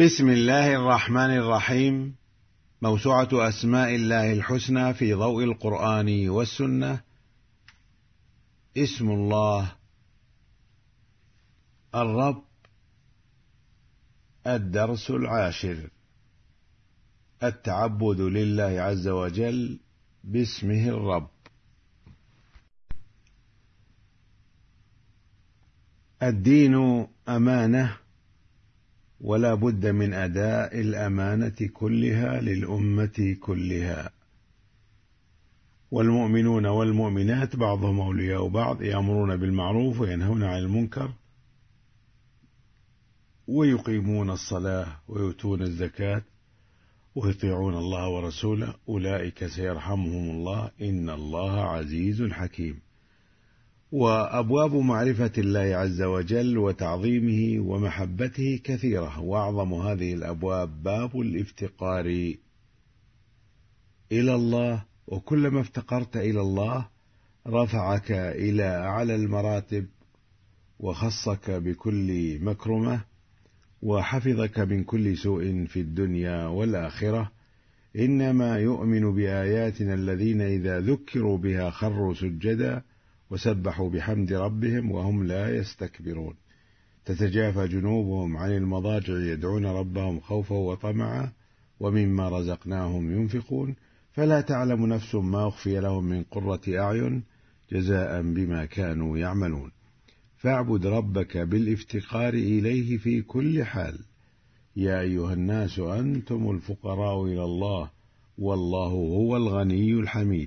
بسم الله الرحمن الرحيم. موسوعة أسماء الله الحسنى في ضوء القرآن والسنة. اسم الله الرب. الدرس 10. التعبد لله عز وجل باسمه الرب. الدين أمانة، ولا بد من أداء الأمانة كلها للأمة كلها، والمؤمنون والمؤمنات بعضهم أولياء بعض، يأمرون بالمعروف وينهون عن المنكر ويقيمون الصلاة ويؤتون الزكاة ويطيعون الله ورسوله، أولئك سيرحمهم الله إن الله عزيز حكيم. وأبواب معرفة الله عز وجل وتعظيمه ومحبته كثيرة، وأعظم هذه الأبواب باب الافتقار إلى الله، وكلما افتقرت إلى الله رفعك إلى أعلى المراتب وخصك بكل مكرمة وحفظك من كل سوء في الدنيا والآخرة. إنما يؤمن بآياتنا الذين إذا ذكروا بها خروا سجدا وسبحوا بحمد ربهم وهم لا يستكبرون. تتجافى جنوبهم عن المضاجع يدعون ربهم خوفا وطمعا ومما رزقناهم ينفقون، فلا تعلم نفس ما أخفي لهم من قرة أعين جزاء بما كانوا يعملون. فاعبد ربك بالافتقار إليه في كل حال. يا أيها الناس أنتم الفقراء إلى الله والله هو الغني الحميد.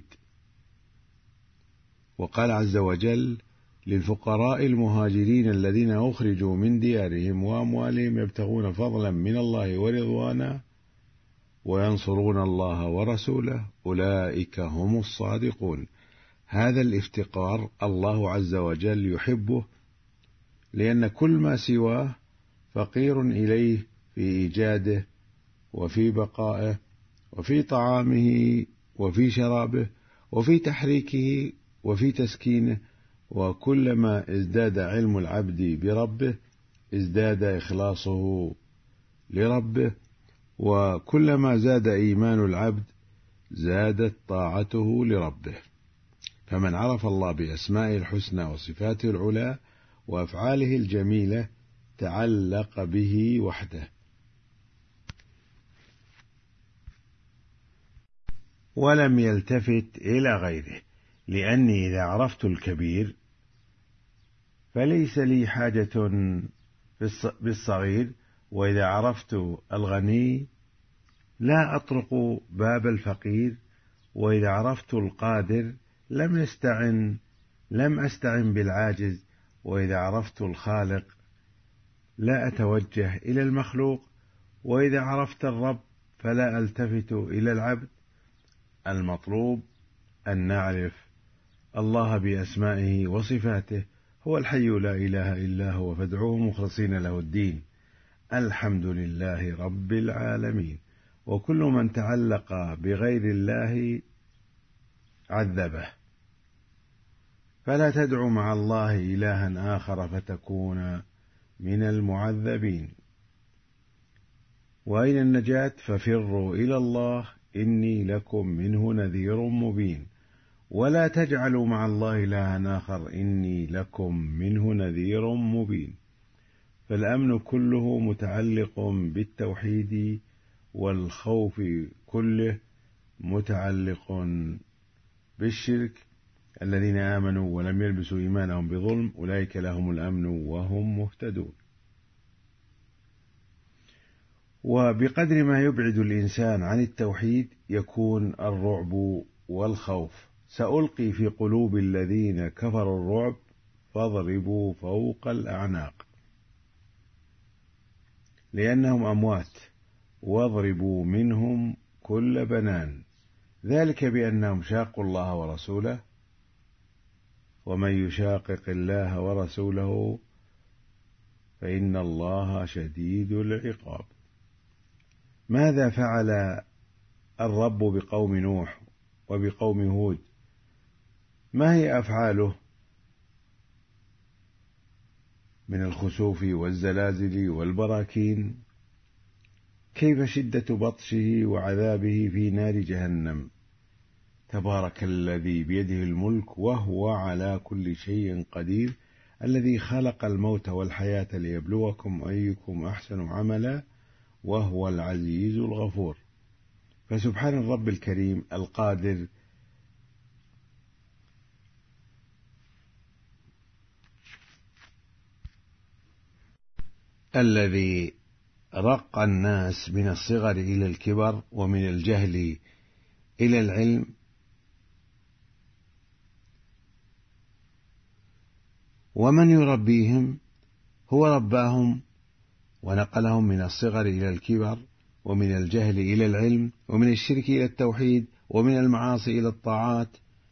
وقال عز وجل للفقراء المهاجرين الذين أخرجوا من ديارهم وأموالهم يبتغون فضلا من الله ورضوانا وينصرون الله ورسوله أولئك هم الصادقون. هذا الافتقار الله عز وجل يحبه، لأن كل ما سواه فقير إليه في إيجاده وفي بقائه وفي طعامه وفي شرابه وفي تحريكه وفي تسكينه. وكلما ازداد علم العبد بربه ازداد إخلاصه لربه، وكلما زاد إيمان العبد زادت طاعته لربه. فمن عرف الله بأسمائه الحسنى وصفاته العلى وأفعاله الجميلة تعلق به وحده، ولم يلتفت إلى غيره. لأني إذا عرفت الكبير فليس لي حاجة بالصغير، وإذا عرفت الغني لا أطرق باب الفقير، وإذا عرفت القادر لم أستعن بالعاجز، وإذا عرفت الخالق لا أتوجه إلى المخلوق، وإذا عرفت الرب فلا ألتفت إلى العبد. المطلوب أن نعرف الله بأسمائه وصفاته. هو الحي لا إله إلا هو فادعوه مخلصين له الدين. الحمد لله رب العالمين. وكل من تعلق بغير الله عذبه، فلا تدع مع الله إلها آخر فتكون من المعذبين. وأين النجاة؟ ففروا إلى الله إني لكم منه نذير مبين. ولا تجعلوا مع الله إلها آخر إني لكم منه نذير مبين. فالأمن كله متعلق بالتوحيد، والخوف كله متعلق بالشرك. الذين آمنوا ولم يلبسوا إيمانهم بظلم أولئك لهم الأمن وهم مهتدون. وبقدر ما يبعد الإنسان عن التوحيد يكون الرعب والخوف. سألقي في قلوب الذين كفروا الرعب فاضربوا فوق الأعناق، لأنهم أموات، واضربوا منهم كل بنان، ذلك بأنهم شاقوا الله ورسوله، ومن يشاقق الله ورسوله فإن الله شديد العقاب. ماذا فعل الرب بقوم نوح وبقوم هود؟ ما هي أفعاله من الخسوف والزلازل والبراكين كيف شدة بطشه وعذابه في نار جهنم. تبارك الذي بيده الملك وهو على كل شيء قدير، الذي خلق الموت والحياة ليبلوكم أيكم أحسن عملا وهو العزيز الغفور. فسبحان الرب الكريم القادر الذي رق الناس من الصغر إلى الكبر ومن الجهل إلى العلم، ومن يربيهم هو رباهم ونقلهم من الصغر إلى الكبر ومن الجهل إلى العلم ومن الشرك إلى التوحيد ومن المعاصي إلى الطاعات.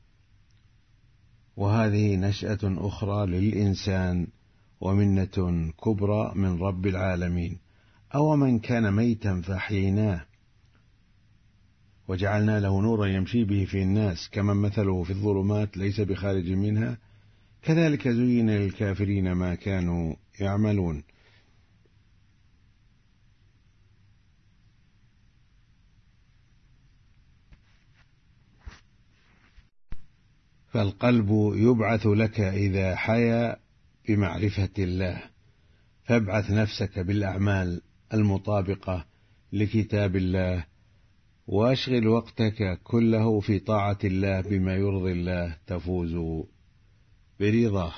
وهذه نشأة أخرى للإنسان ومنة كبرى من رب العالمين. أو من كان ميتا فأحييناه وجعلنا له نورا يمشي به في الناس كمن مثله في الظلمات ليس بخارج منها كذلك زين للكافرين ما كانوا يعملون. فالقلب يبعث لك إذا حيا بمعرفة الله، فابعث نفسك بالأعمال المطابقة لكتاب الله، واشغل وقتك كله في طاعة الله بما يرضي الله تفوز برضاه.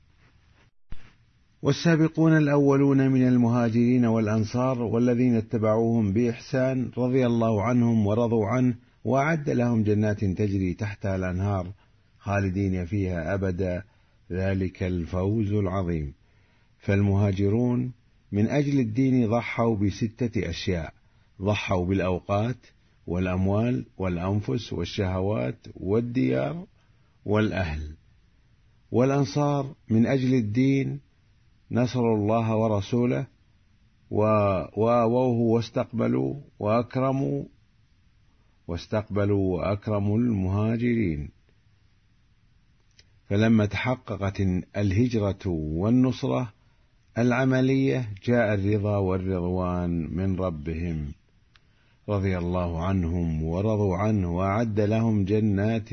والسابقون الأولون من المهاجرين والأنصار والذين اتبعوهم بإحسان رضي الله عنهم ورضوا عنه وأعد لهم جنات تجري تحتها الأنهار خالدين فيها أبدا، ذلك الفوز العظيم. فالمهاجرون من أجل الدين ضحوا بستة أشياء: ضحوا بالأوقات والأموال والأنفس والشهوات والديار والأهل. والأنصار من أجل الدين نصروا الله ورسوله وآووه واستقبلوا وأكرموا المهاجرين. فلما تحققت الهجرة والنصرة العملية جاء الرضا والرضوان من ربهم، رضي الله عنهم ورضوا عنه وأعد لهم جنات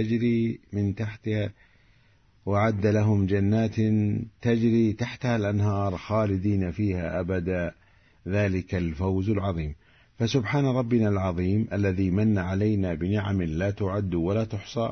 تجري تحتها الأنهار خالدين فيها أبدا، ذلك الفوز العظيم. فسبحان ربنا العظيم الذي من علينا بنعم لا تعد ولا تحصى،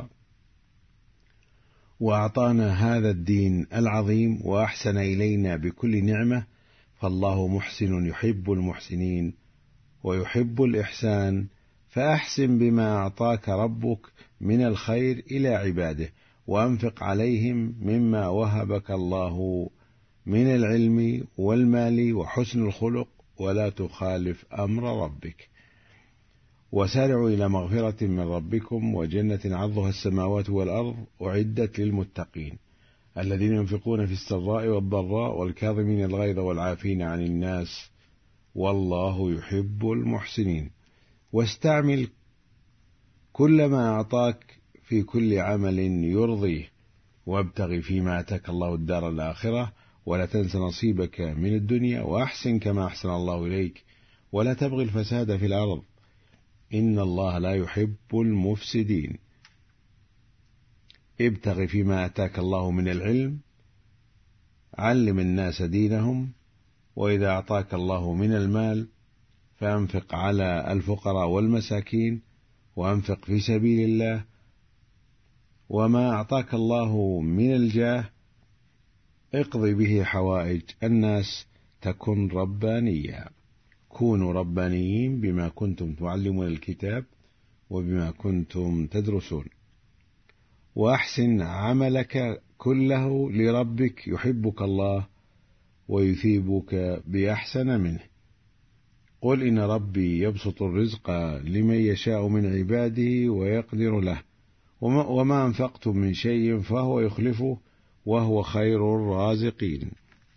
وأعطانا هذا الدين العظيم وأحسن إلينا بكل نعمة. فالله محسن يحب المحسنين ويحب الإحسان، فأحسن بما أعطاك ربك من الخير إلى عباده، وأنفق عليهم مما وهبك الله من العلم والمال وحسن الخلق، ولا تخالف أمر ربك. وسارعوا إلى مغفرة من ربكم وجنة عرضها السماوات والأرض أعدت للمتقين الذين ينفقون في السراء والضراء والكاظمين الغيظ والعافين عن الناس والله يحب المحسنين. واستعمل كل ما أعطاك في كل عمل يرضيه، وابتغ فيما آتاك الله الدار الآخرة ولا تنس نصيبك من الدنيا، وأحسن كما أحسن الله إليك ولا تبغي الفساد في الأرض إن الله لا يحب المفسدين. ابتغ فيما آتاك الله من العلم، علم الناس دينهم، وإذا أعطاك الله من المال فأنفق على الفقراء والمساكين وأنفق في سبيل الله. وما أعطاك الله من الجاه اقضي به حوائج الناس تكن ربانيا. كونوا ربانيين بما كنتم تعلمون الكتاب وبما كنتم تدرسون. وأحسن عملك كله لربك يحبك الله ويثيبك بأحسن منه. قل إن ربي يبسط الرزق لمن يشاء من عباده ويقدر له، وما أنفقتم من شيء فهو يخلفه وهو خير الرازقين.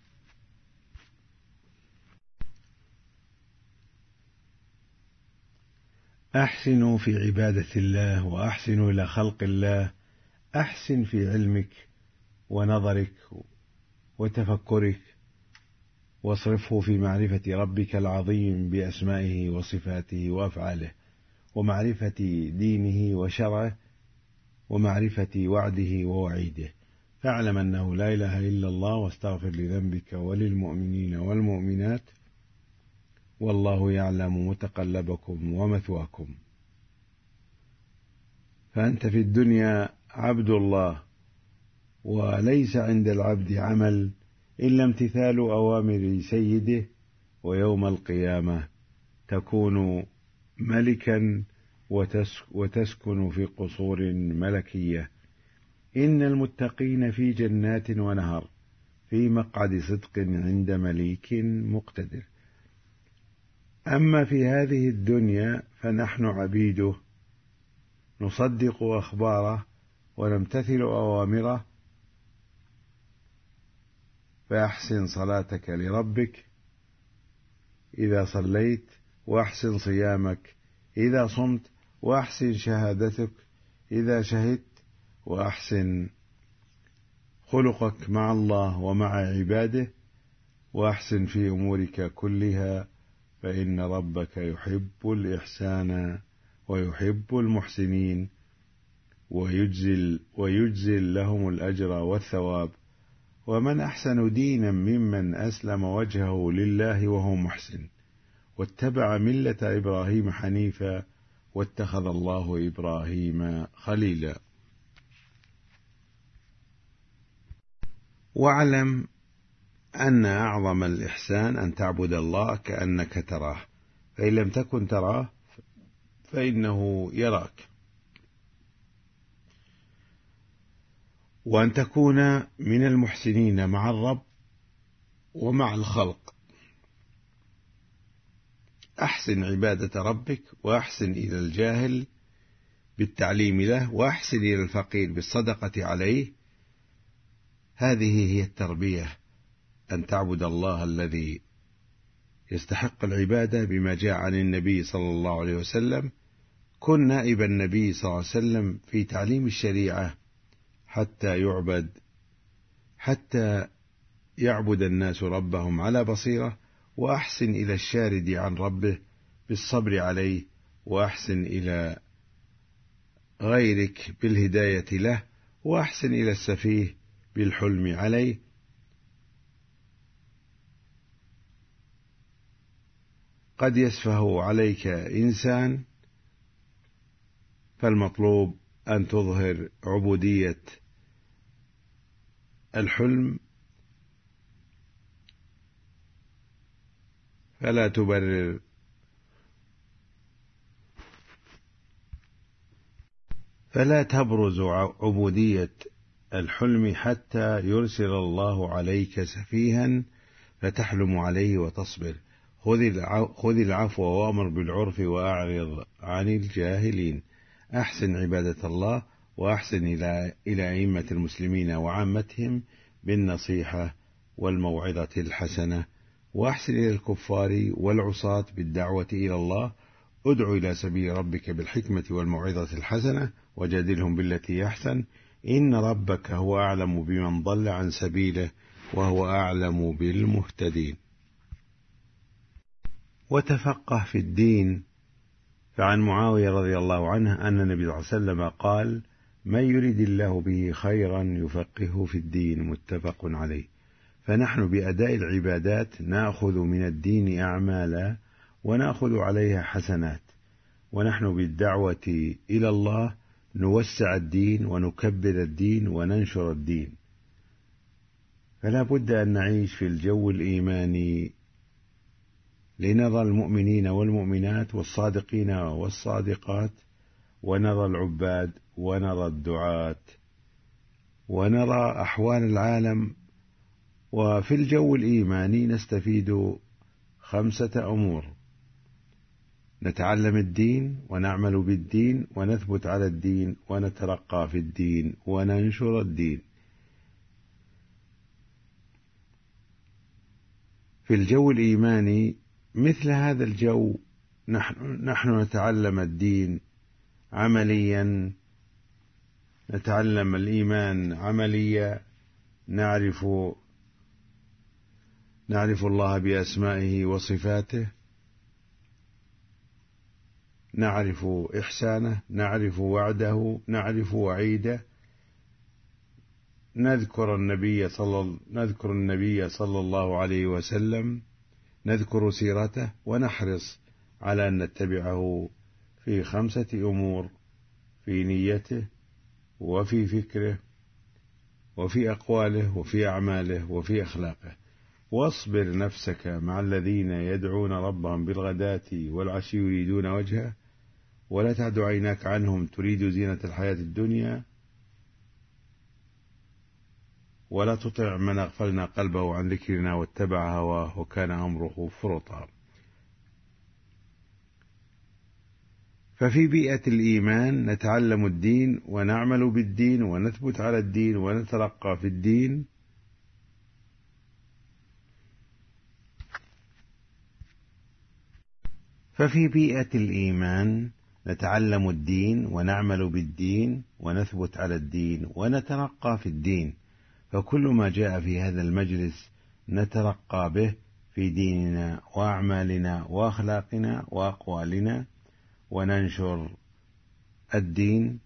أحسنوا في عبادة الله وأحسنوا إلى خلق الله. أحسن في علمك ونظرك وتفكرك، واصرفه في معرفة ربك العظيم بأسمائه وصفاته وأفعاله، ومعرفة دينه وشرعه، ومعرفة وعده ووعيده. فاعلم أنه لا إله إلا الله، واستغفر لذنبك وللمؤمنين والمؤمنات، والله يعلم متقلبكم ومثواكم. فأنت في الدنيا عبد الله، وليس عند العبد عمل إلا امتثال أوامر سيده، ويوم القيامة تكون ملكا وتسكن في قصور ملكية. إن المتقين في جنات ونهر، في مقعد صدق عند مليك مقتدر. أما في هذه الدنيا فنحن عبيده، نصدق أخباره ونمتثل أوامره. فأحسن صلاتك لربك إذا صليت، وأحسن صيامك إذا صمت، وأحسن شهادتك إذا شهدت، وأحسن خلقك مع الله ومع عباده، وأحسن في أمورك كلها، فإن ربك يحب الإحسان ويحب المحسنين، ويجزل لهم الأجر والثواب. ومن أحسن دينا ممن أسلم وجهه لله وهو محسن، واتبع ملة إبراهيم حنيفا، واتخذ الله إبراهيم خليلا. واعلم أن أعظم الإحسان أن تعبد الله كأنك تراه، فإن لم تكن تراه فإنه يراك. وأن تكون من المحسنين مع الرب ومع الخلق. أحسن عبادة ربك، وأحسن إلى الجاهل بالتعليم له، وأحسن إلى الفقير بالصدقة عليه. هذه هي التربية، أن تعبد الله الذي يستحق العبادة بما جاء عن النبي صلى الله عليه وسلم. كن نائب النبي صلى الله عليه وسلم في تعليم الشريعة حتى يعبد الناس ربهم على بصيرة. وأحسن إلى الشارد عن ربه بالصبر عليه، وأحسن إلى غيرك بالهداية له، وأحسن إلى السفيه بالحلم عليه. قد يسفه عليك إنسان، فالمطلوب أن تظهر عبودية الحلم، فلا تبرر فلا تبرز عبودية الحلم حتى يرسل الله عليك سفيها فتحلم عليه وتصبر. خذ العفو وأمر بالعرف وأعرض عن الجاهلين. أحسن عبادة الله، وأحسن إلى أئمة المسلمين وعامتهم بالنصيحة والموعظة الحسنة، وأحسن إلى الكفار والعصاة بالدعوة إلى الله. ادع إلى سبيل ربك بالحكمة والموعظة الحسنة، وجادلهم بالتي أحسن، إن ربك هو أعلم بمن ضل عن سبيله، وهو أعلم بالمهتدين. وتفقه في الدين. فعن معاوية رضي الله عنه أن النبي صلى الله عليه وسلم قال: من يريد الله به خيرا يفقهه في الدين، متفق عليه. فنحن بأداء العبادات نأخذ من الدين أعمالا ونأخذ عليها حسنات، ونحن بالدعوة إلى الله نوسع الدين ونكبر الدين وننشر الدين. فلا بد أن نعيش في الجو الإيماني لنرى المؤمنين والمؤمنات والصادقين والصادقات، ونرى العباد، ونرى الدعاة، ونرى أحوال العالم. وفي الجو الإيماني نستفيد 5 أمور: نتعلم الدين، ونعمل بالدين، ونثبت على الدين، ونترقى في الدين، وننشر الدين. في الجو الإيماني مثل هذا الجو نحن نتعلم الدين عمليا، نتعلم الإيمان عمليا، نعرف نعرف الله بأسمائه وصفاته، نعرف إحسانه، نعرف وعده، نعرف وعيده، نذكر النبي صلى الله عليه وسلم، نذكر سيرته، ونحرص على أن نتبعه في 5 أمور: في نيته، وفي فكره، وفي أقواله، وفي أعماله، وفي أخلاقه. واصبر نفسك مع الذين يدعون ربهم بالغداة والعشي يريدون وجهه، ولا تعد عيناك عنهم تريد زينة الحياة الدنيا، ولا تطع من أغفلنا قلبه عن ذكرنا واتبع هواه وكان أمره فرطا. ففي بيئة الإيمان نتعلم الدين ونعمل بالدين ونثبت على الدين ونترقى في الدين. ففي بيئة الإيمان نتعلم الدين ونعمل بالدين ونثبت على الدين ونترقى في الدين. فكل ما جاء في هذا المجلس نترقى به في ديننا وأعمالنا وأخلاقنا وأقوالنا، وننشر الدين.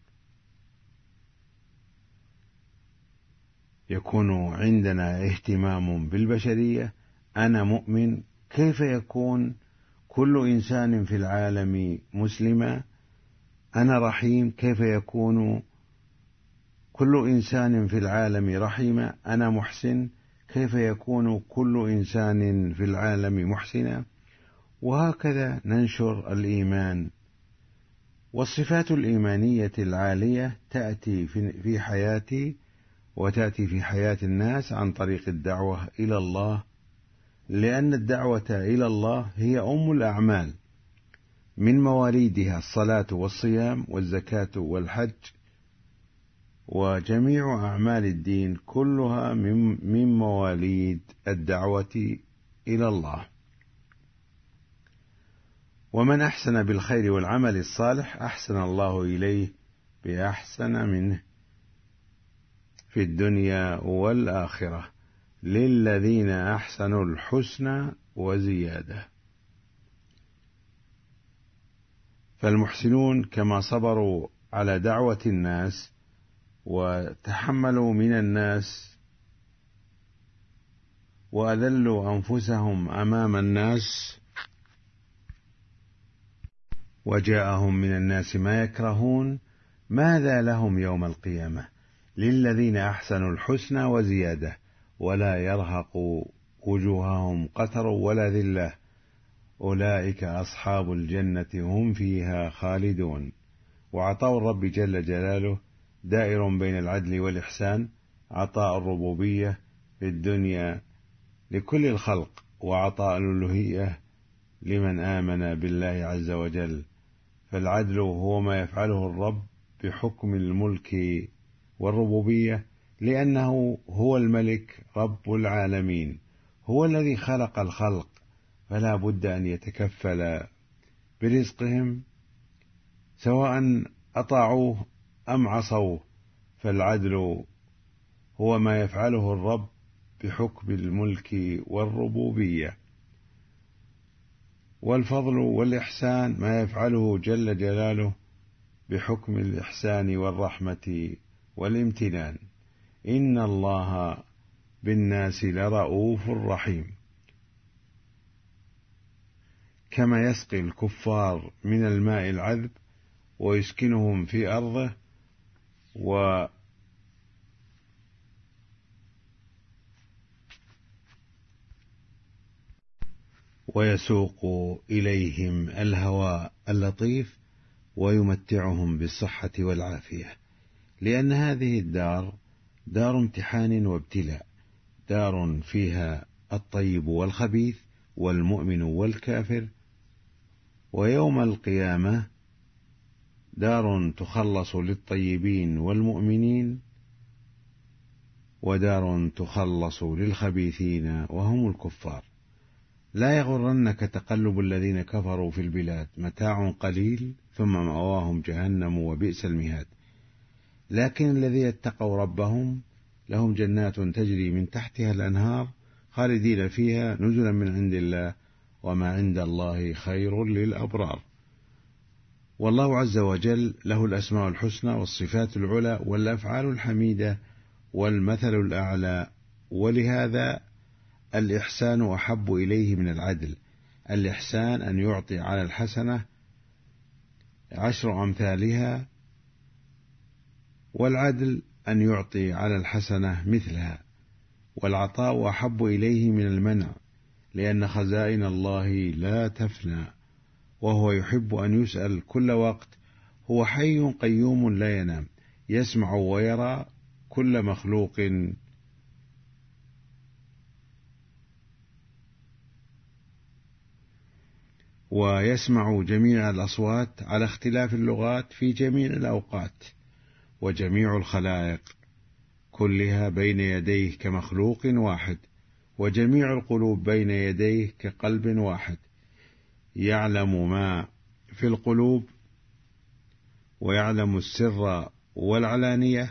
يكون عندنا اهتمام بالبشرية. أنا مؤمن، كيف يكون كل إنسان في العالم مسلما؟ أنا رحيم، كيف يكون كل إنسان في العالم رحيما؟ أنا محسن، كيف يكون كل إنسان في العالم محسنا؟ وهكذا ننشر الإيمان. والصفات الإيمانية العالية تأتي في حياتي وتأتي في حياة الناس عن طريق الدعوة إلى الله، لأن الدعوة إلى الله هي أم الأعمال، من مواليدها الصلاة والصيام والزكاة والحج، وجميع أعمال الدين كلها من مواليد الدعوة إلى الله. ومن أحسن بالخير والعمل الصالح أحسن الله إليه بأحسن منه في الدنيا والآخرة، للذين أحسنوا الحسنى وزيادة. فالمحسنون كما صبروا على دعوة الناس وتحملوا من الناس وأذلوا أنفسهم أمام الناس وجاءهم من الناس ما يكرهون، ماذا لهم يوم القيامة؟ للذين أحسنوا الحسنى وزيادة، ولا يرهق وجوههم قتر ولا ذلة، أولئك أصحاب الجنة هم فيها خالدون. وعطاء الرب جل جلاله دائر بين العدل والإحسان، عطاء الربوبية في الدنيا لكل الخلق، وعطاء الألوهية لمن آمن بالله عز وجل. فالعدل هو ما يفعله الرب بحكم الملك والربوبية، لأنه هو الملك رب العالمين، هو الذي خلق الخلق، فلا بد أن يتكفل برزقهم سواء أطاعوه أم عصوه. فالعدل هو ما يفعله الرب بحكم الملك والربوبية، والفضل والإحسان ما يفعله جل جلاله بحكم الإحسان والرحمة والامتنان. إن الله بالناس لرؤوف رحيم. كما يسقي الكفار من الماء العذب ويسكنهم في أرضه ويسوق إليهم الهواء اللطيف ويمتعهم بالصحة والعافية، لأن هذه الدار دار امتحان وابتلاء، دار فيها الطيب والخبيث والمؤمن والكافر. ويوم القيامة دار تخلص للطيبين والمؤمنين، ودار تخلص للخبيثين وهم الكفار. لا يغرنك تقلب الذين كفروا في البلاد، متاع قليل ثم مأواهم جهنم وبئس المهاد. لكن الذين اتقوا ربهم لهم جنات تجري من تحتها الأنهار خالدين فيها نزلا من عند الله وما عند الله خير للأبرار. والله عز وجل له الأسماء الحسنى والصفات العلى والأفعال الحميدة والمثل الأعلى، ولهذا الإحسان أحب إليه من العدل. الإحسان أن يعطي على الحسنة 10 أمثالها، والعدل أن يعطي على الحسنة مثلها. والعطاء أحب إليه من المنع، لأن خزائن الله لا تفنى، وهو يحب أن يسأل كل وقت. هو حي قيوم لا ينام، يسمع ويرى كل مخلوق، ويسمع جميع الأصوات على اختلاف اللغات في جميع الأوقات، وجميع الخلائق كلها بين يديه كمخلوق واحد، وجميع القلوب بين يديه كقلب واحد. يعلم ما في القلوب، ويعلم السر والعلانية.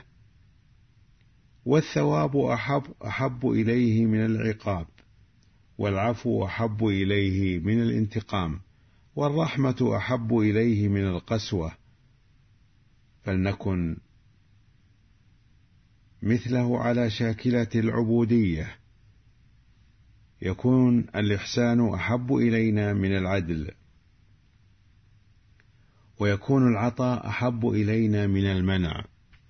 والثواب أحب إليه من العقاب، والعفو أحب إليه من الانتقام، والرحمة أحب إليه من القسوة. فلنكن مثله على شاكلة العبودية. يكون الإحسان أحب إلينا من العدل، ويكون العطاء أحب إلينا من المنع،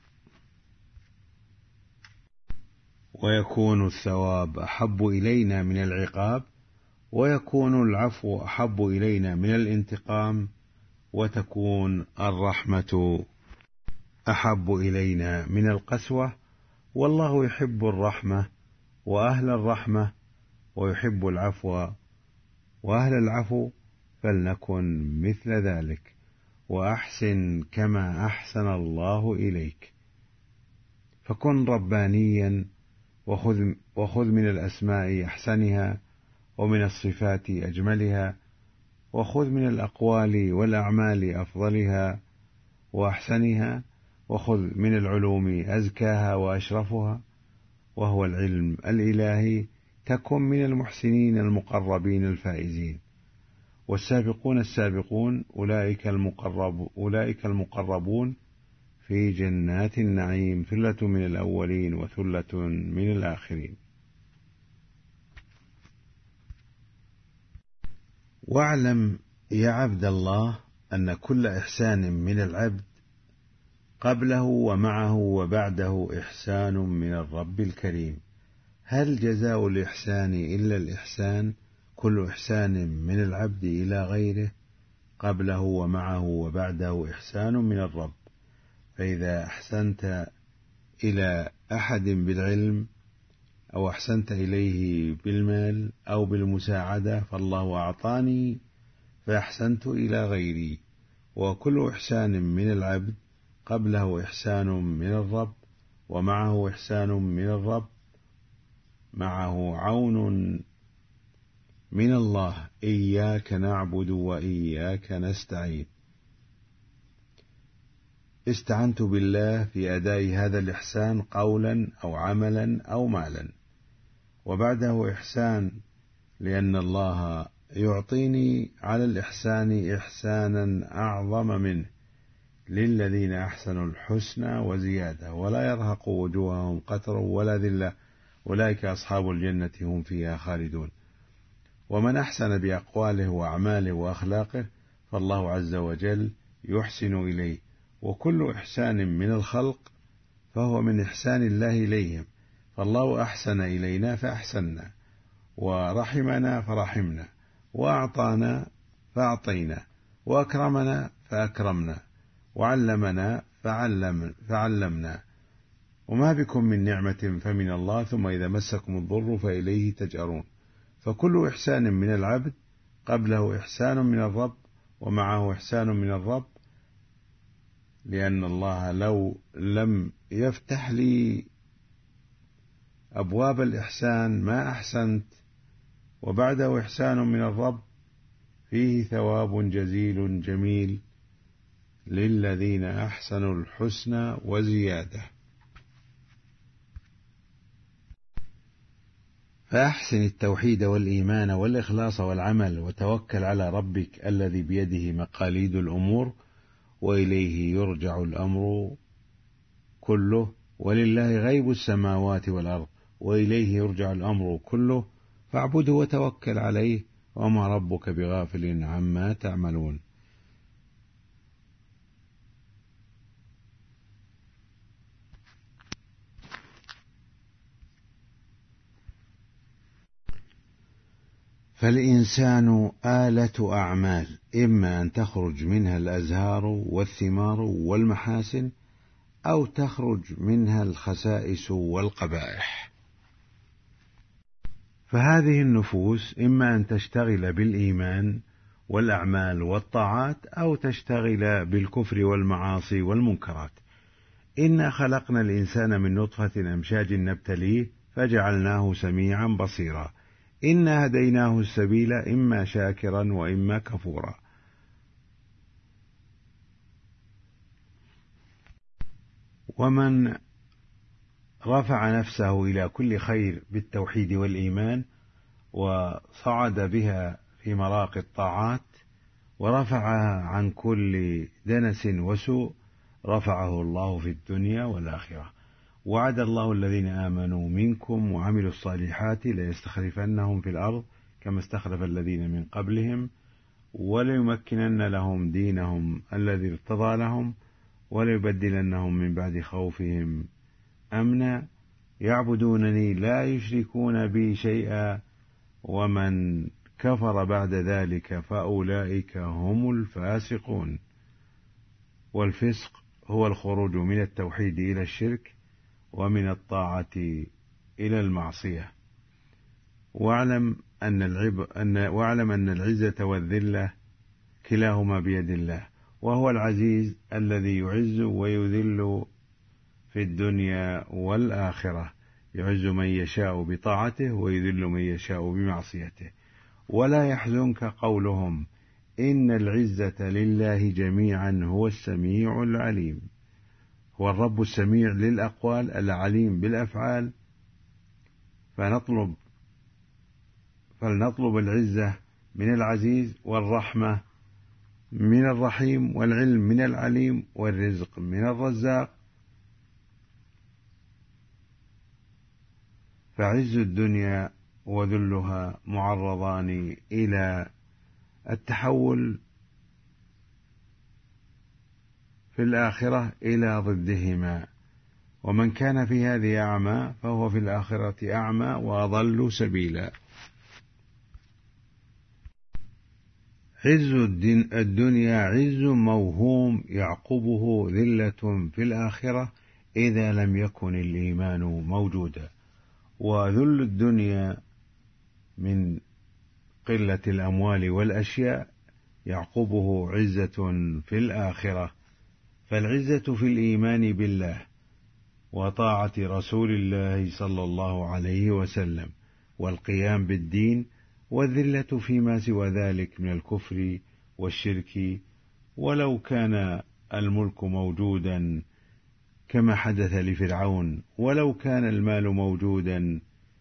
ويكون الثواب أحب إلينا من العقاب، ويكون العفو أحب إلينا من الانتقام، وتكون الرحمة أحب إلينا من القسوة. والله يحب الرحمة وأهل الرحمة، ويحب العفو وأهل العفو، فلنكن مثل ذلك، وأحسن كما أحسن الله إليك. فكن ربانيا، وخذ من الأسماء أحسنها، ومن الصفات أجملها، وخذ من الأقوال والأعمال أفضلها وأحسنها، وخذ من العلوم أزكاها وأشرفها، وهو العلم الإلهي. تكن من المحسنين المقربين الفائزين. والسابقون السابقون أولئك المقربون في جنات النعيم، ثلة من الأولين وثلة من الآخرين. واعلم يا عبد الله أن كل إحسان من العبد قبله ومعه وبعده إحسان من الرب الكريم. هل جزاء الإحسان إلا الإحسان؟ كل إحسان من العبد إلى غيره قبله ومعه وبعده إحسان من الرب. فإذا أحسنت إلى أحد بالعلم، أو أحسنت إليه بالمال أو بالمساعدة، فالله أعطاني فأحسنت إلى غيري. وكل إحسان من العبد قبله إحسان من الرب، ومعه إحسان من الرب، معه عون من الله. إياك نعبد وإياك نستعين. استعنت بالله في أداء هذا الإحسان قولا أو عملا أو مالا. وبعده إحسان، لأن الله يعطيني على الإحسان إحسانا أعظم منه. للذين أحسنوا الحسنى وزيادة، ولا يرهق وجوههم قتر ولا ذلة، أولئك أصحاب الجنة هم فيها خالدون. ومن أحسن بأقواله وأعماله وأخلاقه، فالله عز وجل يحسن إليه. وكل إحسان من الخلق فهو من إحسان الله إليهم. فالله أحسن إلينا فأحسنا، ورحمنا فرحمنا، وأعطانا فأعطينا، وأكرمنا فأكرمنا، وعلمنا فعلمنا. وما بكم من نعمة فمن الله، ثم إذا مسكم الضر فإليه تجأرون. فكل إحسان من العبد قبله إحسان من الرب، ومعه إحسان من الرب. لأن الله لو لم يفتح لي أبواب الإحسان ما أحسنت. وبعده إحسان من الرب فيه ثواب جزيل جميل للذين أحسنوا الحسنى وزيادة. فأحسن التوحيد والإيمان والإخلاص والعمل، وتوكل على ربك الذي بيده مقاليد الأمور، وإليه يرجع الأمر كله، ولله غيب السماوات والأرض، وإليه يرجع الأمر كله، فاعبده وتوكل عليه، وما ربك بغافل عما تعملون. فالإنسان آلة أعمال، إما أن تخرج منها الأزهار والثمار والمحاسن، أو تخرج منها الخسائس والقبائح. فهذه النفوس إما أن تشتغل بالإيمان والأعمال والطاعات، أو تشتغل بالكفر والمعاصي والمنكرات. إنا خلقنا الإنسان من نطفة أمشاج نبتليه فجعلناه سميعا بصيرا. إنا هديناه السبيل، إما شاكرا وإما كفورا. ومن رفع نفسه إلى كل خير بالتوحيد والإيمان، وصعد بها في مراقي الطاعات، ورفعها عن كل دنس وسوء، رفعه الله في الدنيا والآخرة. وعد الله الذين آمنوا منكم وعملوا الصالحات ليستخلفنهم في الأرض كما استخلف الذين من قبلهم، وليمكنن لهم دينهم الذي ارتضى لهم، وليبدلنهم من بعد خوفهم أمنا، يعبدونني لا يشركون بي شيئا، ومن كفر بعد ذلك فأولئك هم الفاسقون. والفسق هو الخروج من التوحيد إلى الشرك، ومن الطاعة إلى المعصية. واعلم أن العزة والذلة كلاهما بيد الله، وهو العزيز الذي يعز ويذل في الدنيا والآخرة، يعز من يشاء بطاعته ويذل من يشاء بمعصيته. ولا يحزنك قولهم إن العزة لله جميعا هو السميع العليم. هو الرب السميع للأقوال، العليم بالأفعال. فلنطلب العزة من العزيز، والرحمة من الرحيم، والعلم من العليم، والرزق من الرزاق. فعز الدنيا وذلها معرضان إلى التحول في الآخرة إلى ضدهما، ومن كان في هذه أعمى فهو في الآخرة أعمى وأضل سبيلا. عز الدنيا عز موهوم يعقبه ذلة في الآخرة إذا لم يكن الإيمان موجودا، وذل الدنيا من قلة الأموال والأشياء يعقبه عزة في الآخرة. فالعزة في الإيمان بالله وطاعة رسول الله صلى الله عليه وسلم والقيام بالدين، والذلة فيما سوى ذلك من الكفر والشرك. ولو كان الملك موجودا كما حدث لفرعون، ولو كان المال موجودا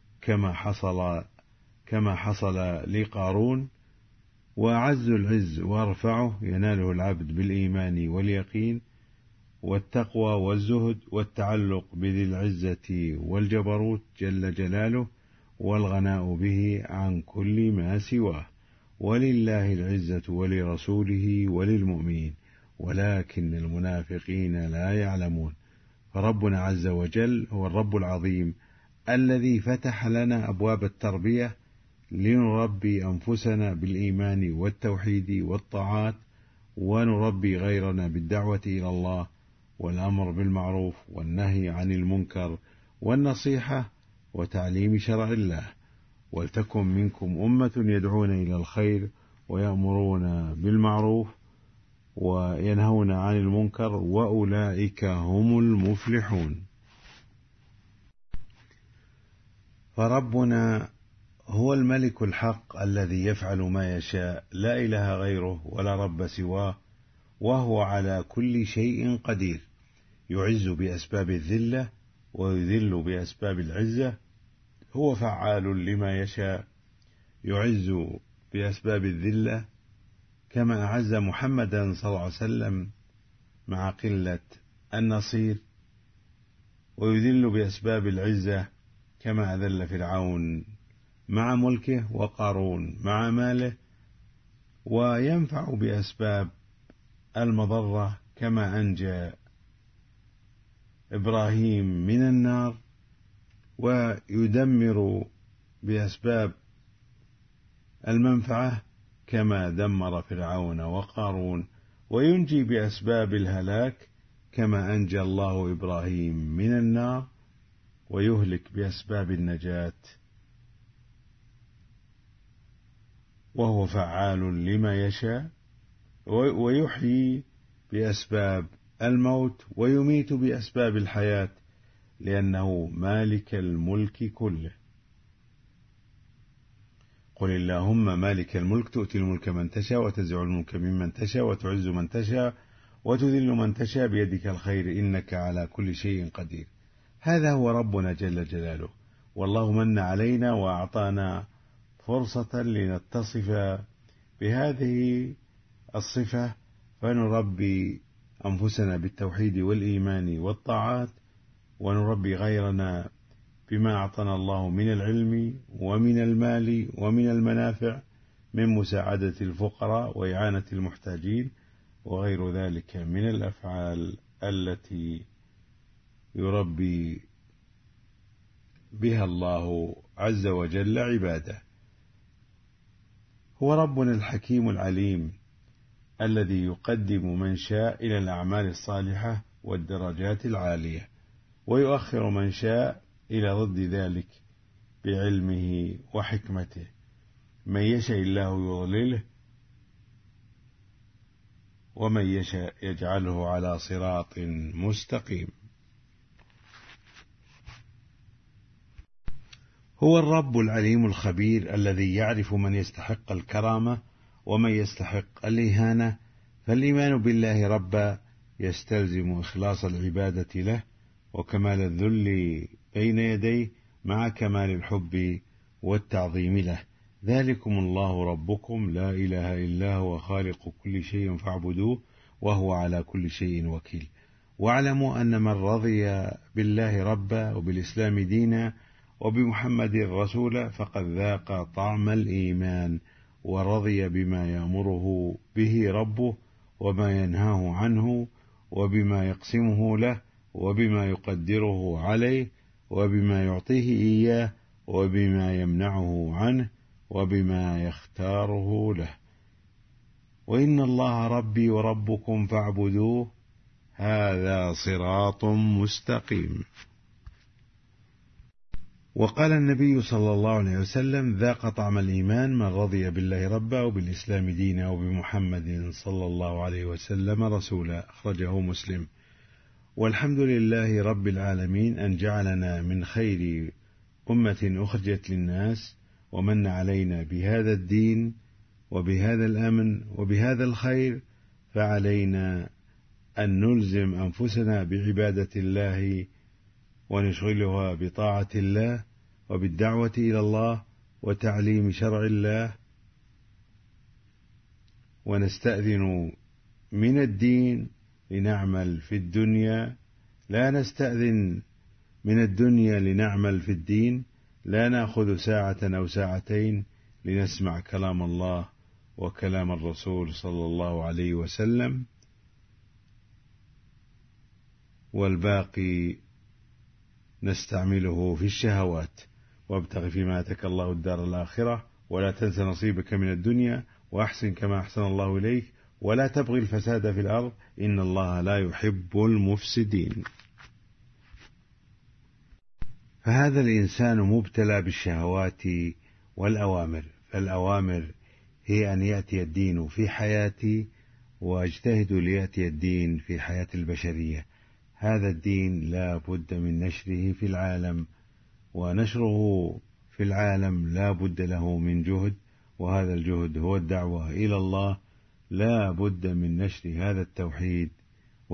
كما حصل لقارون، وأعز العز وأرفعه يناله العبد بالإيمان واليقين والتقوى والزهد والتعلق بذي العزة والجبروت جل جلاله، والغناء به عن كل ما سواه. ولله العزة ولرسوله وللمؤمنين، ولكن المنافقين لا يعلمون. فربنا عز وجل هو الرب العظيم الذي فتح لنا أبواب التربية لنربي أنفسنا بالإيمان والتوحيد والطاعات، ونربي غيرنا بالدعوة إلى الله والأمر بالمعروف والنهي عن المنكر والنصيحة وتعليم شرع الله. ولتكن منكم أمة يدعون إلى الخير ويأمرون بالمعروف وينهون عن المنكر، وأولئك هم المفلحون. فربنا هو الملك الحق الذي يفعل ما يشاء، لا إله غيره ولا رب سواه، وهو على كل شيء قدير، يعز بأسباب الذلة ويذل بأسباب العزة، هو فعال لما يشاء، يعز بأسباب الذلة كما أعز محمدا صلى الله عليه وسلم مع قلة النصير، ويذل بأسباب العزة كما أذل فرعون مع ملكه وقارون مع ماله، وينفع بأسباب المضرة كما أنجى إبراهيم من النار، ويدمر بأسباب المنفعة كما دمر فرعون وقارون، وينجي بأسباب الهلاك كما أنجى الله إبراهيم من النار، ويهلك بأسباب النجاة، وهو فعال لما يشاء، ويحيي بأسباب الموت ويميت بأسباب الحياة، لأنه مالك الملك كله. قل اللهم مالك الملك تؤتي الملك من تشاء وتنزع الملك ممن تشاء وتعز من تشاء وتذل من تشاء بيدك الخير إنك على كل شيء قدير. هذا هو ربنا جل جلاله، والله من علينا وأعطانا فرصة لنتصف بهذه الصفة، فنربي أنفسنا بالتوحيد والإيمان والطاعات، ونربي غيرنا بما أعطانا الله من العلم ومن المال ومن المنافع، من مساعدة الفقراء وإعانة المحتاجين وغير ذلك من الأفعال التي يربي بها الله عز وجل عباده. هو ربنا الحكيم العليم الذي يقدم من شاء إلى الأعمال الصالحة والدرجات العالية، ويؤخر من شاء إلى ضد ذلك بعلمه وحكمته. من يشاء الله يضلله، ومن يشاء يجعله على صراط مستقيم. هو الرب العليم الخبير الذي يعرف من يستحق الكرامة ومن يستحق الإهانة، فالإيمان بالله ربا يستلزم إخلاص العبادة له وكمال الذل بين يديه مع كمال الحب والتعظيم له. ذلكم الله ربكم لا إله إلا هو خالق كل شيء فاعبدوه وهو على كل شيء وكيل. واعلموا أن من رضي بالله ربا وبالإسلام دينا وبمحمد رسولا فقد ذاق طعم الإيمان، ورضي بما يأمره به ربه وما ينهاه عنه، وبما يقسمه له وبما يقدره عليه وبما يعطيه إياه وبما يمنعه عنه وبما يختاره له. وإن الله ربي وربكم فاعبدوه هذا صراط مستقيم. وقال النبي صلى الله عليه وسلم: ذاق طعم الإيمان من رضي بالله ربا وبالإسلام دينا وبمحمد صلى الله عليه وسلم رسولا. أخرجه مسلم. والحمد لله رب العالمين أن جعلنا من خير أمة أخرجت للناس، ومن علينا بهذا الدين وبهذا الأمن وبهذا الخير، فعلينا أن نلزم أنفسنا بعبادة الله ونشغلها بطاعة الله وبالدعوة إلى الله وتعليم شرع الله، ونستأذن من الدين لنعمل في الدنيا، لا نستأذن من الدنيا لنعمل في الدين، لا نأخذ ساعة أو ساعتين لنسمع كلام الله وكلام الرسول صلى الله عليه وسلم، والباقي نستعمله في الشهوات. وابتغ فيما آتاك الله الدار الآخرة ولا تنس نصيبك من الدنيا وأحسن كما أحسن الله إليك ولا تبغي الفساد في الأرض إن الله لا يحب المفسدين. فهذا الإنسان مبتلى بالشهوات والأوامر، فالأوامر هي أن يأتي الدين في حياتي واجتهد ليأتي الدين في حياة البشرية. هذا الدين لا بد من نشره في العالم، ونشره في العالم لا بد له من جهد، وهذا الجهد هو الدعوة إلى الله. لا بد من نشر هذا التوحيد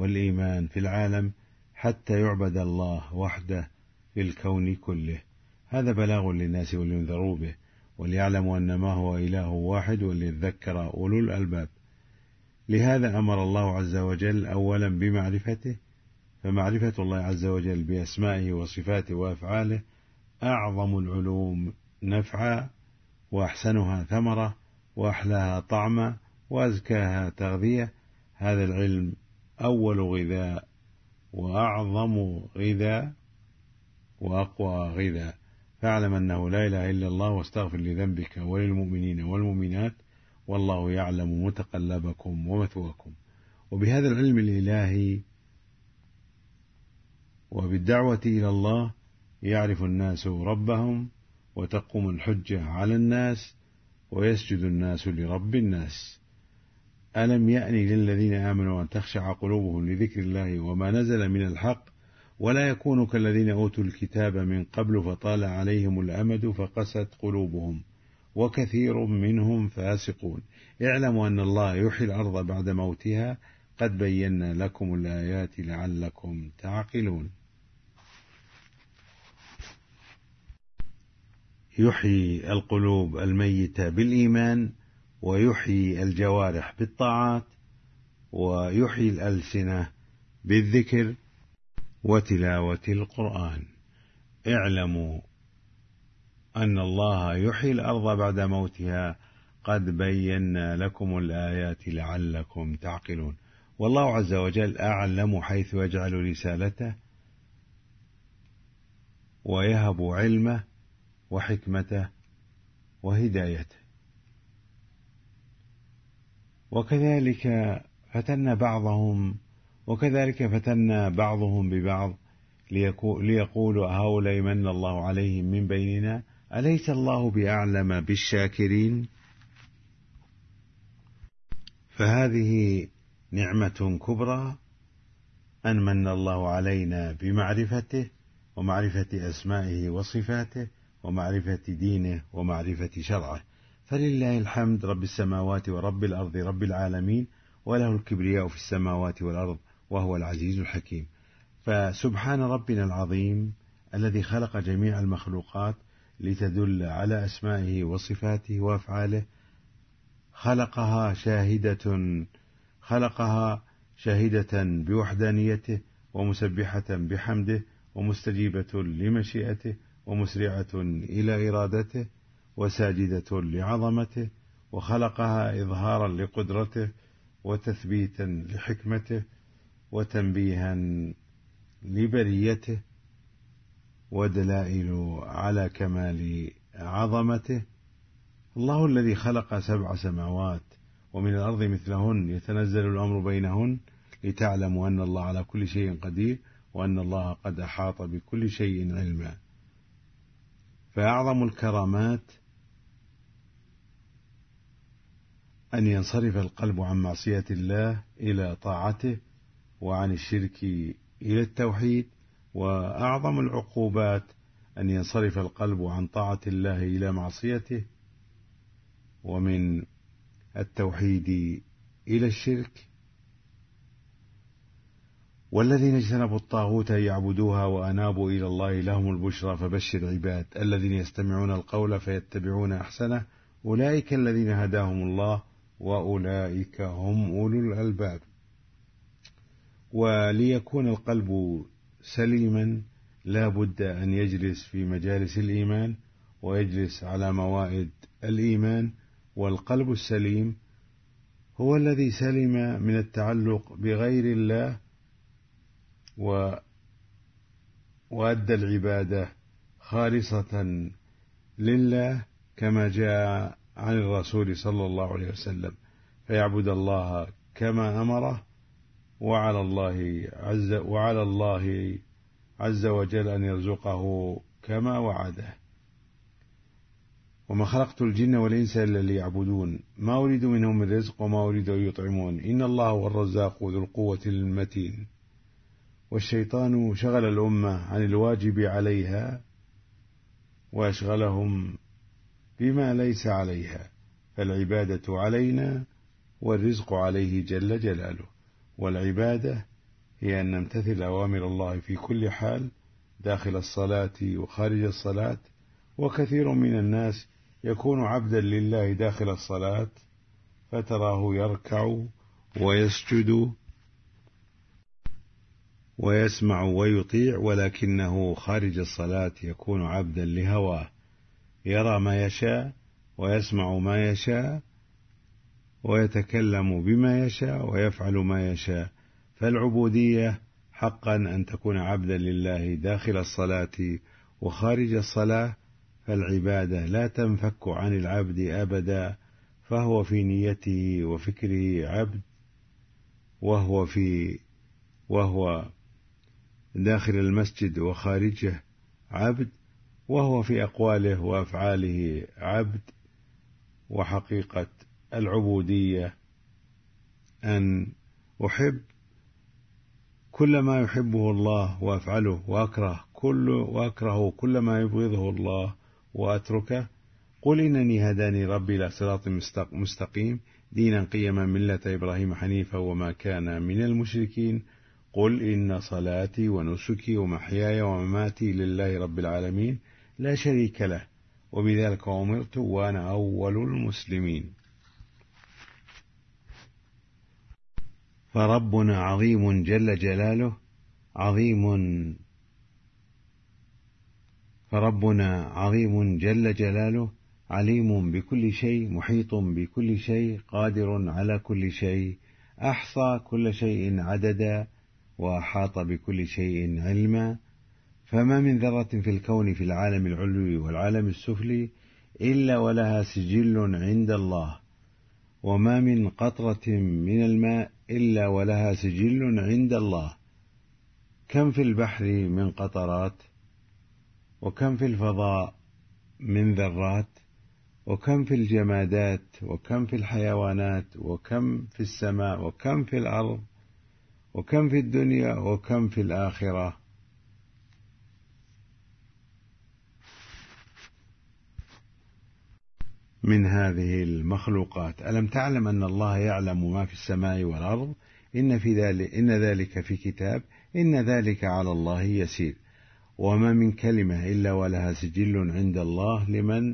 والإيمان في العالم حتى يعبد الله وحده في الكون كله. هذا بلاغ للناس ولينذروا به وليعلموا أن ما هو إله واحد وليذكر أولو الألباب. لهذا أمر الله عز وجل أولا بمعرفته، فمعرفة الله عز وجل بأسمائه وصفاته وأفعاله أعظم العلوم نفعا وأحسنها ثمرة وأحلاها طعما وأزكاها تغذية. هذا العلم أول غذاء وأعظم غذاء وأقوى غذاء. فاعلم أنه لا إله إلا الله واستغفر لذنبك وللمؤمنين والمؤمنات والله يعلم متقلبكم ومثواكم. وبهذا العلم الإلهي وبالدعوة إلى الله يعرف الناس ربهم وتقوم الحجة على الناس ويسجد الناس لرب الناس. ألم يأن للذين آمنوا أن تخشع قلوبهم لذكر الله وما نزل من الحق ولا يكونوا كالذين أوتوا الكتاب من قبل فطال عليهم الأمد فقست قلوبهم وكثير منهم فاسقون. اعلموا أن الله يحيي الأرض بعد موتها قد بينا لكم الآيات لعلكم تعقلون. يحيي القلوب الميتة بالإيمان ويحيي الجوارح بالطاعات ويحيي الألسنة بالذكر وتلاوة القرآن. اعلموا أن الله يحيي الأرض بعد موتها قد بينا لكم الآيات لعلكم تعقلون. والله عز وجل أعلم حيث يجعل رسالته ويهب علمه وحكمته وهدايته. وكذلك فتنا بعضهم ببعض ليقولوا هؤلاء من الله عليهم من بيننا أليس الله بأعلم بالشاكرين. فهذه نعمة كبرى أن من الله علينا بمعرفته ومعرفة أسمائه وصفاته ومعرفة دينه ومعرفة شرعه. فلله الحمد رب السماوات ورب الأرض رب العالمين وله الكبرياء في السماوات والأرض وهو العزيز الحكيم. فسبحان ربنا العظيم الذي خلق جميع المخلوقات لتدل على أسمائه وصفاته وأفعاله، خلقها شاهدة بوحدانيته ومسبحة بحمده ومستجيبة لمشيئته ومسرعة إلى إرادته وساجدة لعظمته، وخلقها إظهارا لقدرته وتثبيتا لحكمته وتنبيها لبريته ودلائل على كمال عظمته. الله الذي خلق 7 سماوات ومن الأرض مثلهن يتنزل الأمر بينهن لتعلموا أن الله على كل شيء قدير وأن الله قد أحاط بكل شيء علما. فأعظم الكرامات أن ينصرف القلب عن معصية الله إلى طاعته وعن الشرك إلى التوحيد، وأعظم العقوبات أن ينصرف القلب عن طاعة الله إلى معصيته ومن التوحيد إلى الشرك. والذين اجتنبوا الطاغوت يعبدوها وأنابوا إلى الله لهم البشرى فبشر عباد الذين يستمعون القول فيتبعون أحسنه أولئك الذين هداهم الله وأولئك هم أولو الألباب. وليكون القلب سليما لا بد أن يجلس في مجالس الإيمان ويجلس على موائد الإيمان. والقلب السليم هو الذي سلم من التعلق بغير الله وأدى العبادة خالصة لله كما جاء عن الرسول صلى الله عليه وسلم، فيعبد الله كما أمره وعلى الله عز وجل أن يرزقه كما وعده. وما خلقت الجن والإنس إلا ليعبدون ما أريد منهم من رزق وما أريد أن يطعمون إن الله هو الرزاق ذو القوة المتين. والشيطان شغل الأمة عن الواجب عليها وأشغلهم بما ليس عليها، فالعبادة علينا والرزق عليه جل جلاله. والعبادة هي أن نمتثل أوامر الله في كل حال داخل الصلاة وخارج الصلاة وكثير من الناس يكون عبدا لله داخل الصلاة، فتراه يركع ويسجد ويسمع ويطيع، ولكنه خارج الصلاة يكون عبدا لهواه، يرى ما يشاء ويسمع ما يشاء ويتكلم بما يشاء ويفعل ما يشاء. فالعبودية حقا أن تكون عبدا لله داخل الصلاة وخارج الصلاة، فالعبادة لا تنفك عن العبد أبدا، فهو في نيته وفكره عبد، وهو داخل المسجد وخارجه عبد، وهو في أقواله وأفعاله عبد. وحقيقة العبودية أن أحب كل ما يحبه الله وأفعله، وأكره كل ما يبغضه الله وأتركه. قل إنني هداني ربي إلى صراط مستقيم دينا قيما ملة إبراهيم حنيفا وما كان من المشركين. قل إن صلاتي ونسكي ومحياي ومماتي لله رب العالمين لا شريك له وبذلك أمرت وأنا أول المسلمين. فربنا عظيم جل جلاله عليم بكل شيء، محيط بكل شيء، قادر على كل شيء، أحصى كل شيء عددا، وأحاط بكل شيء علما. فما من ذرة في الكون في العالم العلوي والعالم السفلي إلا ولها سجل عند الله، وما من قطرة من الماء إلا ولها سجل عند الله. كم في البحر من قطرات، وكم في الفضاء من ذرات، وكم في الجمادات، وكم في الحيوانات، وكم في السماء، وكم في الأرض، وكم في الدنيا، وكم في الآخرة. من هذه المخلوقات. ألم تعلم أن الله يعلم ما في السماء والأرض؟ إن ذلك في كتاب، إن ذلك على الله يسير. وما من كلمة إلا ولها سجل عند الله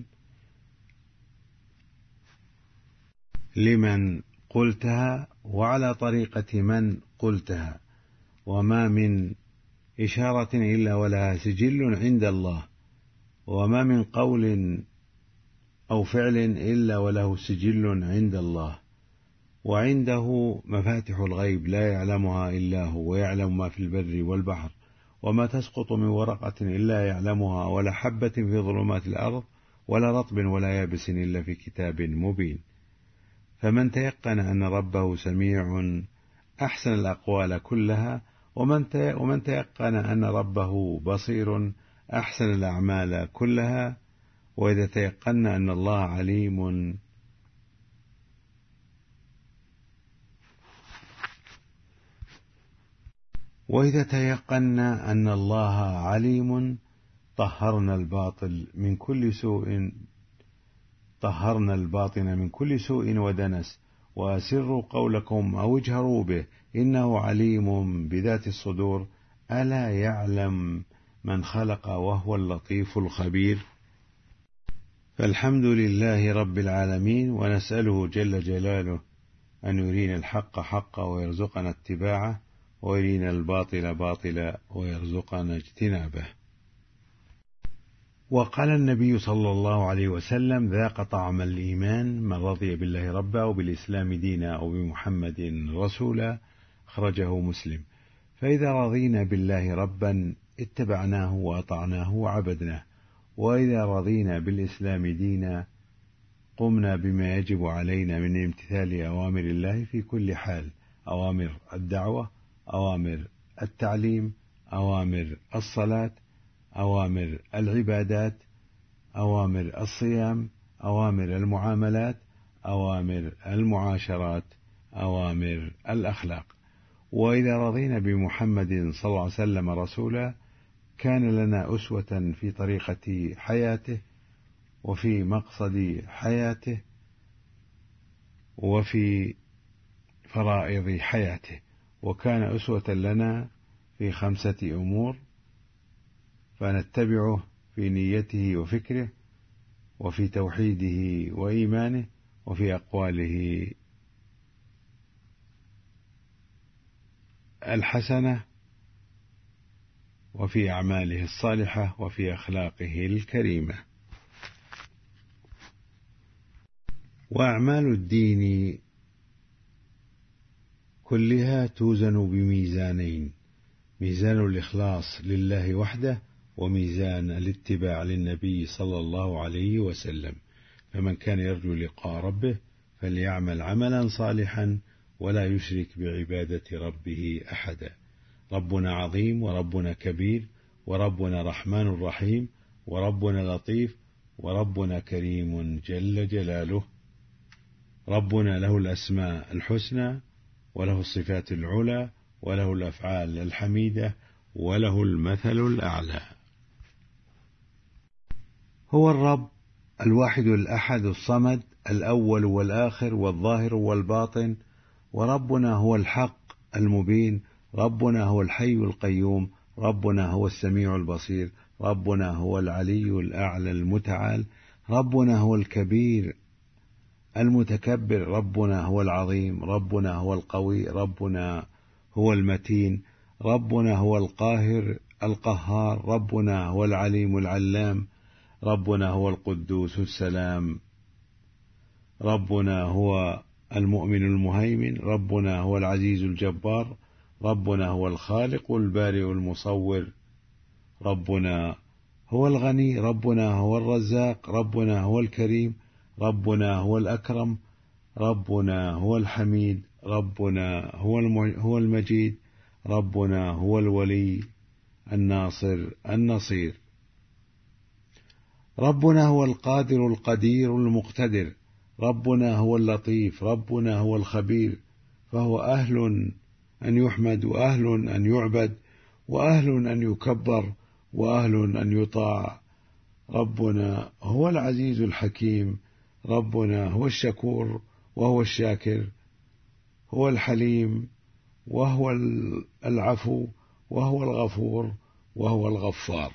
لمن قلتها وعلى طريقة من قلتها. وما من إشارة إلا ولها سجل عند الله، وما من قول أو فعل إلا وله سجل عند الله. وعنده مفاتح الغيب لا يعلمها إلا هو، ويعلم ما في البر والبحر، وما تسقط من ورقة إلا يعلمها، ولا حبة في ظلمات الأرض، ولا رطب ولا يابس إلا في كتاب مبين. فمن تيقن أن ربه سميع أحسن الأقوال كلها، ومن تيقن أن ربه بصير أحسن الأعمال كلها. وإذا تيقن أن الله عليم طهرنا الباطن من كل سوء ودنس. وأسروا قولكم أو اجهروا به إنه عليم بذات الصدور. ألا يعلم من خلق وهو اللطيف الخبير. فالحمد لله رب العالمين، ونسأله جل جلاله أن يرينا الحق حقا ويرزقنا اتباعه، ويرينا الباطل باطلا ويرزقنا اجتنابه. وقال النبي صلى الله عليه وسلم: ذاق طعم الإيمان من رضي بالله ربا وبالإسلام دينا وبمحمد رسولا. أخرجه مسلم. فإذا رضينا بالله ربا اتبعناه وأطعناه وعبدناه، وإذا رضينا بالإسلام دينا قمنا بما يجب علينا من امتثال أوامر الله في كل حال: أوامر الدعوة، أوامر التعليم، أوامر الصلاة، أوامر العبادات، أوامر الصيام، أوامر المعاملات، أوامر المعاشرات، أوامر الأخلاق. وإذا رضينا بمحمد صلى الله عليه وسلم رسولا كان لنا أسوة في طريقة حياته وفي مقصد حياته وفي فرائض حياته، وكان أسوة لنا في 5 أمور، فنتبعه في نيته وفكره، وفي توحيده وإيمانه، وفي أقواله الحسنة، وفي أعماله الصالحة، وفي أخلاقه الكريمة. وأعمال الدين كلها توزن بميزانين: ميزان الإخلاص لله وحده، وميزان الاتباع للنبي صلى الله عليه وسلم. فمن كان يرجو لقاء ربه فليعمل عملا صالحا ولا يشرك بعبادة ربه أحدا. ربنا عظيم، وربنا كبير، وربنا رحمن رحيم، وربنا لطيف، وربنا كريم جل جلاله. ربنا له الأسماء الحسنى، وله الصفات العلى، وله الأفعال الحميدة، وله المثل الأعلى. هو الرب الواحد الأحد الصمد، الأول والآخر والظاهر والباطن. وربنا هو الحق المبين، ربنا هو الحي القيوم، ربنا هو السميع البصير، ربنا هو العلي الأعلى المتعال، ربنا هو الكبير المتكبر، ربنا هو العظيم، ربنا هو القوي، ربنا هو المتين، ربنا هو القاهر القهار، ربنا هو العليم العلام، ربنا هو القدوس السلام، ربنا هو المؤمن المهيمن، ربنا هو العزيز الجبار، ربنا هو الخالق البارئ المصور، ربنا هو الغني، ربنا هو الرزاق، ربنا هو الكريم، ربنا هو الأكرم، ربنا هو الحميد، ربنا هو المجيد، ربنا هو الولي الناصر النصير. ربنا هو القادر القدير المقتدر، ربنا هو اللطيف، ربنا هو الخبير، فهو أهل أن يحمد، وأهل أن يعبد، وأهل أن يكبر، وأهل أن يطاع. ربنا هو العزيز الحكيم، ربنا هو الشكور وهو الشاكر، هو الحليم وهو العفو، وهو الغفور وهو الغفار.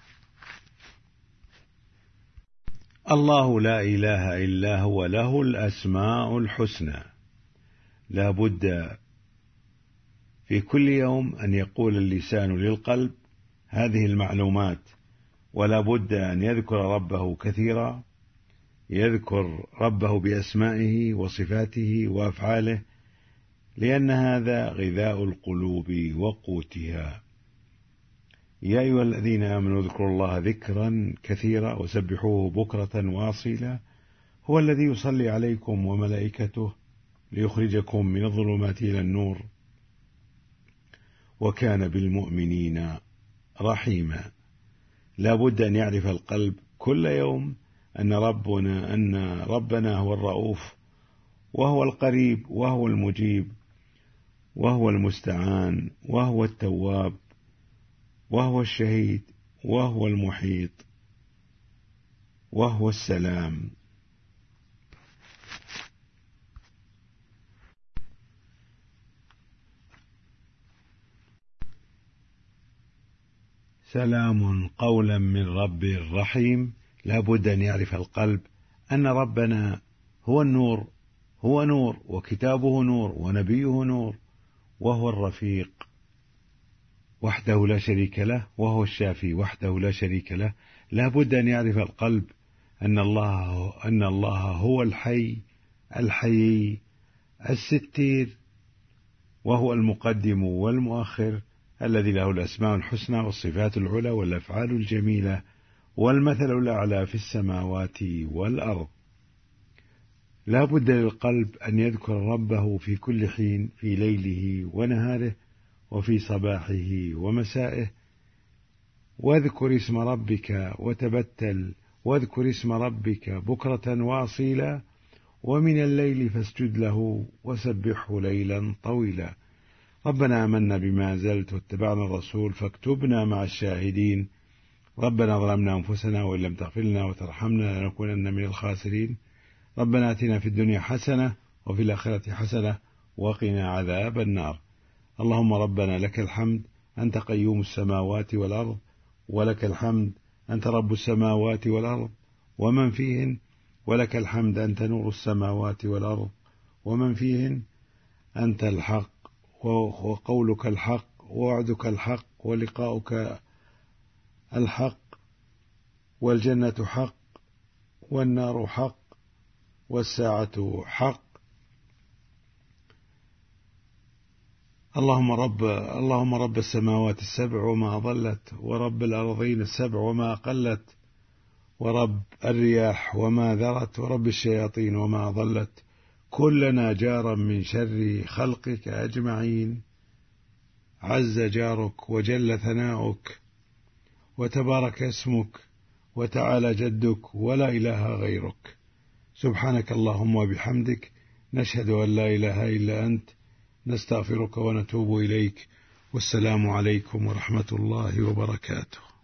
الله لا إله إلا هو، له الأسماء الحسنى. لا بد في كل يوم أن يقول اللسان للقلب هذه المعلومات، ولا بد أن يذكر ربه كثيرا، يذكر ربه بأسمائه وصفاته وأفعاله، لأن هذا غذاء القلوب وقوتها. يا أيها الذين آمنوا اذكروا الله ذكرا كثيرا وسبحوه بكرة واصيلا، هو الذي يصلي عليكم وملائكته ليخرجكم من الظلمات إلى النور، وكان بالمؤمنين رحيما. لا بد أن يعرف القلب كل يوم أن ربنا هو الرؤوف، وهو القريب، وهو المجيب، وهو المستعان، وهو التواب، وهو الشهيد، وهو المحيط، وهو السلام. سلام قولا من رب رحيم. لا بد أن يعرف القلب أن ربنا هو النور، هو نور، وكتابه نور، ونبيه نور، وهو الرفيق وحده لا شريك له، وهو الشافي وحده لا شريك له. لا بد أن يعرف القلب أن الله هو الحي الحيي الستير، وهو المقدم والمؤخر، الذي له الأسماء الحسنى والصفات العلى والأفعال الجميلة والمثل الأعلى في السماوات والأرض. لا بد للقلب أن يذكر ربه في كل حين، في ليله ونهاره، وفي صباحه ومسائه. واذكر اسم ربك وتبتل، واذكر اسم ربك بكرة واصيلا، ومن الليل فاسجد له وسبحه ليلا طويلا. ربنا آمنا بما أنزلت واتبعنا الرسول فاكتبنا مع الشاهدين. ربنا ظلمنا أنفسنا وإن لم تغفر لنا وترحمنا لنكونن من الخاسرين. ربنا آتنا في الدنيا حسنة وفي الآخرة حسنة وقنا عذاب النار. اللهم ربنا لك الحمد، أنت قيوم السماوات والأرض، ولك الحمد أنت رب السماوات والأرض ومن فيهن، ولك الحمد، أنت نور السماوات والأرض ومن فيهن، أنت الحق وقولك الحق ووعدك الحق ولقاؤك الحق، والجنة حق والنار حق والساعة حق. اللهم رب السماوات السبع وما أضلت، ورب الأرضين السبع وما أقلت، ورب الرياح وما ذرت، ورب الشياطين وما أضلت، كلنا جارا من شر خلقك أجمعين، عز جارك وجل ثناؤك وتبارك اسمك وتعالى جدك ولا إله غيرك. سبحانك اللهم وبحمدك، نشهد أن لا إله إلا أنت، نستغفرك ونتوب إليك، والسلام عليكم ورحمة الله وبركاته.